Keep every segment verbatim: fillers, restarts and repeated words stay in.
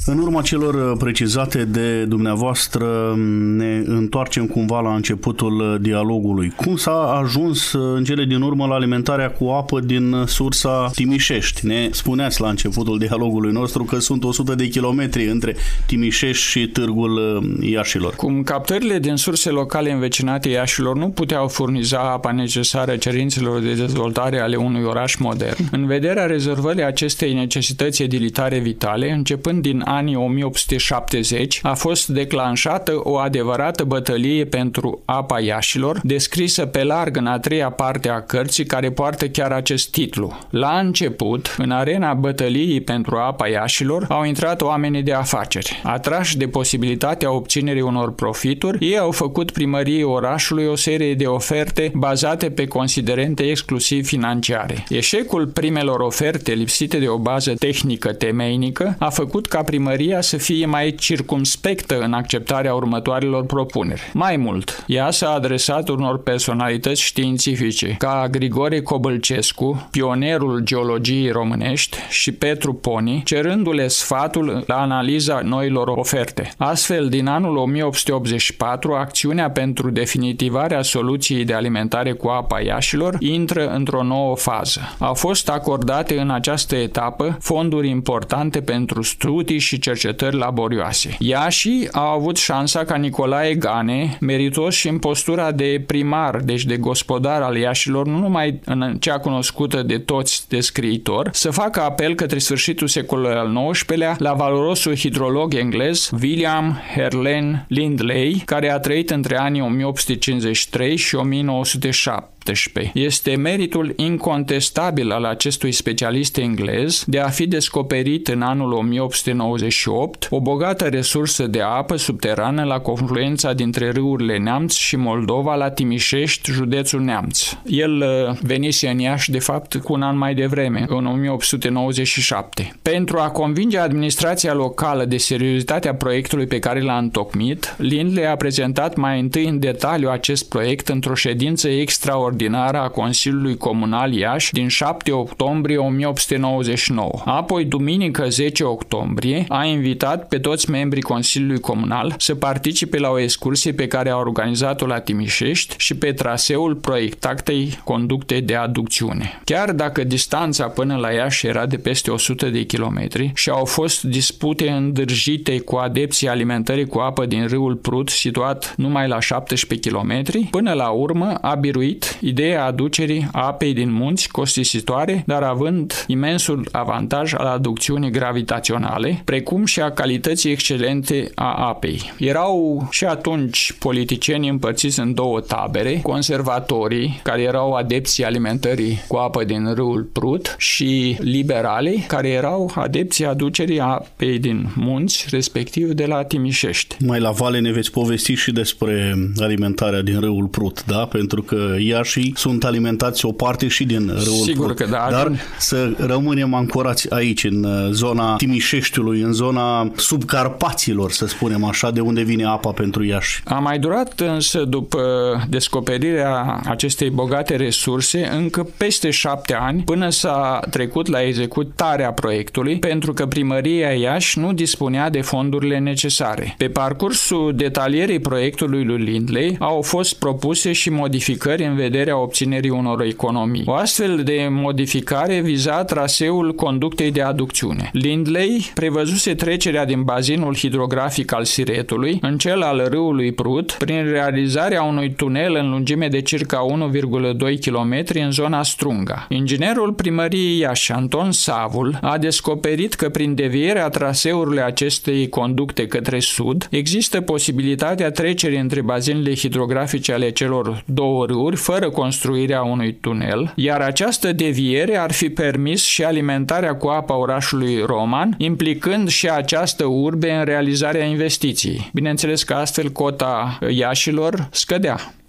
În urma celor precizate de dumneavoastră, ne întoarcem cumva la începutul dialogului. Cum s-a ajuns în cele din urmă la alimentarea cu apă din sursa Timișești? Ne spuneați la începutul dialogului nostru că sunt o sută de kilometri între Timișești și Târgul Iașilor. Cum captările din surse locale învecinate Iașilor nu puteau furniza apa necesară cerințelor de dezvoltare ale unui oraș modern, în vederea rezolvării acestei necesități edilitare vitale, începând din anii o mie opt sute șaptezeci, a fost declanșată o adevărată bătălie pentru apa Iașilor, descrisă pe larg în a treia parte a cărții, care poartă chiar acest titlu. La început, în arena bătăliei pentru apa Iașilor, au intrat oamenii de afaceri. Atrași de posibilitatea obținerii unor profituri, ei au făcut primăriei orașului o serie de oferte bazate pe considerente exclusiv financiare. Eșecul primelor oferte lipsite de o bază tehnică temeinică a făcut ca primăria să fie mai circumspectă în acceptarea următoarelor propuneri. Mai mult, ea s-a adresat unor personalități științifice, ca Grigore Cobălcescu, pionerul geologiei românești, și Petru Poni, cerându-le sfatul la analiza noilor oferte. Astfel, din anul o mie opt sute optzeci și patru, acțiunea pentru definitivarea soluției de alimentare cu apa Iașilor intră într-o nouă fază. Au fost acordate în această etapă fonduri importante pentru studii și cercetări laborioase. Iașii au avut șansa ca Nicolae Gane, meritos și în postura de primar, deci de gospodar al Iașilor, nu numai în cea cunoscută de toți de scriitor, să facă apel către sfârșitul secolului al nouăsprezecelea la valorosul hidrolog englez William Herlen Lindley, care a trăit între anii o mie opt sute cincizeci și trei și o mie nouă sute șapte. Este meritul incontestabil al acestui specialist englez de a fi descoperit în anul o mie opt sute nouăzeci și opt o bogată resursă de apă subterană la confluența dintre râurile Neamț și Moldova la Timișești, județul Neamț. El venise în Iași, de fapt, cu un an mai devreme, în o mie opt sute nouăzeci și șapte. Pentru a convinge administrația locală de seriozitatea proiectului pe care l-a întocmit, Lindley a prezentat mai întâi în detaliu acest proiect într-o ședință extraordinară a Consiliului Comunal Iași din șapte octombrie o mie opt sute nouăzeci și nouă. Apoi, duminică zece octombrie, a invitat pe toți membrii Consiliului Comunal să participe la o excursie pe care a organizat-o la Timișești și pe traseul proiectatei conducte de aducțiune. Chiar dacă distanța până la Iași era de peste o sută de kilometri și au fost dispute îndârjite cu adepții alimentării cu apă din râul Prut, situat numai la șaptesprezece kilometri, până la urmă a biruit ideea aducerii apei din munți, costisitoare, dar având imensul avantaj al aducțiunii gravitaționale, precum și a calității excelente a apei. Erau și atunci politicieni împărțiți în două tabere, conservatorii, care erau adepții alimentării cu apă din râul Prut, și liberalii, care erau adepții aducerii apei din munți, respectiv de la Timișești. Mai la vale ne veți povesti și despre alimentarea din râul Prut, da? Pentru că Iașii sunt alimentați o parte și din râul Sigur Prut. Că da. Dar să rămânem ancorați aici, în zona Timișeștiului, în zona subcarpaților, să spunem așa, de unde vine apa pentru Iași. A mai durat însă, după descoperirea acestei bogate resurse, încă peste șapte ani, până s-a trecut la executarea proiectului, pentru că primăria Iași nu dispunea de fondurile necesare. Pe parcursul detalierii proiectului lui Lindley au fost propuse și modificări în vederea obținerii unor economii. O astfel de modificare viza traseul conductei de aducțiune. Lindley prevăzuse trecerea din bazinul hidrografic al Siretului în cel al râului Prut prin realizarea unui tunel în lungime de circa unu virgulă doi kilometri în zona Strunga. Inginerul primăriei Iași, Anton Savul, a descoperit că prin devierea traseului acestei conducte către sud există posibilitatea trecerii între bazinele hidrografice ale celor două râuri fără construirea unui tunel, iar această deviere ar fi permis și alimentarea cu apa orașului Roman, implicând și această urbe în realizarea investiției. Bineînțeles că astfel cota Iașilor scădea.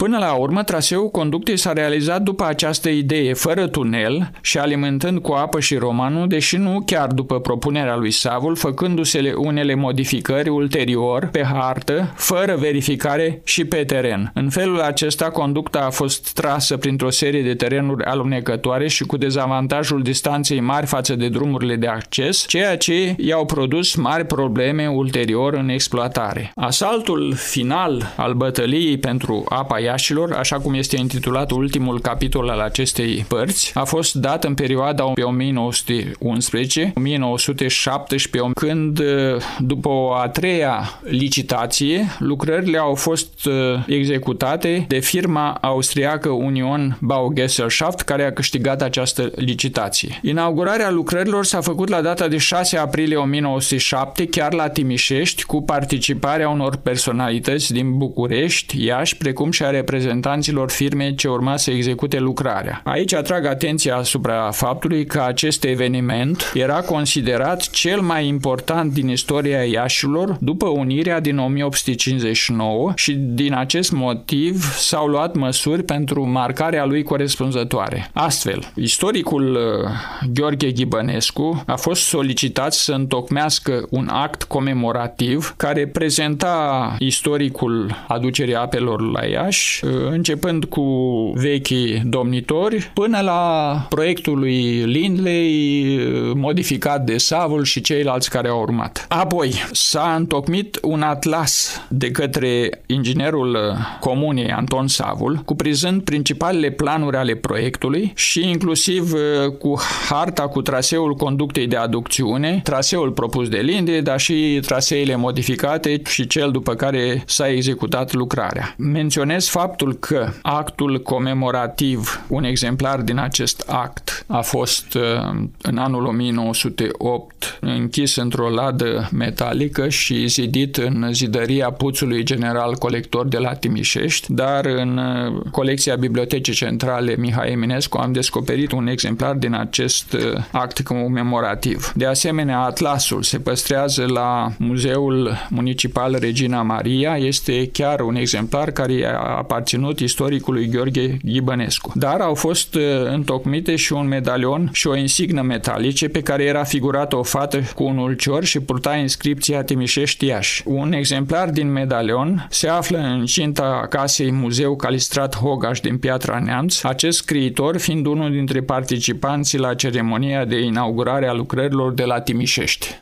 Până la urmă, traseul conductei s-a realizat după această idee, fără tunel și alimentând cu apă și romanul, deși nu chiar după propunerea lui Savul, făcându-se unele modificări ulterior pe hartă, fără verificare și pe teren. În felul acesta, conducta a fost trasă printr-o serie de terenuri alunecătoare și cu dezavantajul distanței mari față de drumurile de acces, ceea ce i-au produs mari probleme ulterior în exploatare. Asaltul final al bătăliei pentru apa Iașilor, așa cum este intitulat ultimul capitol al acestei părți, a fost dat în perioada pe o mie nouă sute unsprezece - o mie nouă sute șaptesprezece, când, după o a treia licitație, lucrările au fost executate de firma austriacă Union Baugesellschaft, care a câștigat această licitație. Inaugurarea lucrărilor s-a făcut la data de șase aprilie o mie nouă sute șapte, chiar la Timișești, cu participarea unor personalități din București, Iași, precum și a reprezentanților firmei ce urma să execute lucrarea. Aici atrag atenția asupra faptului că acest eveniment era considerat cel mai important din istoria Iașilor după unirea din o mie opt sute cincizeci și nouă și din acest motiv s-au luat măsuri pentru marcarea lui corespunzătoare. Astfel, istoricul Gheorghe Ghibănescu a fost solicitat să întocmească un act comemorativ care prezenta istoricul aducerii apelor la Iași, începând cu vechii domnitori până la proiectul lui Lindley, modificat de Savul și ceilalți care au urmat. Apoi s-a întocmit un atlas de către inginerul comunei Anton Savul, cuprinzând principalele planuri ale proiectului și inclusiv cu harta cu traseul conductei de aducțiune, traseul propus de Lindley, dar și traseele modificate și cel după care s-a executat lucrarea. Menționez faptul că actul comemorativ, un exemplar din acest act, a fost în anul o mie nouă sute opt închis într-o ladă metalică și zidit în zidăria Puțului General Colector de la Timișești, dar în colecția Bibliotecii Centrale Mihai Eminescu am descoperit un exemplar din acest act comemorativ. De asemenea, atlasul se păstrează la Muzeul Municipal Regina Maria, este chiar un exemplar care a aparținut istoricului Gheorghe Ghibănescu. Dar au fost întocmite și un medalion și o insignă metalice pe care era figurată o fată cu un ulcior și purta inscripția Timișești Iași. Un exemplar din medalion se află în cinta casei Muzeu Calistrat Hogaș din Piatra Neamț, acest scriitor fiind unul dintre participanții la ceremonia de inaugurare a lucrărilor de la Timișești.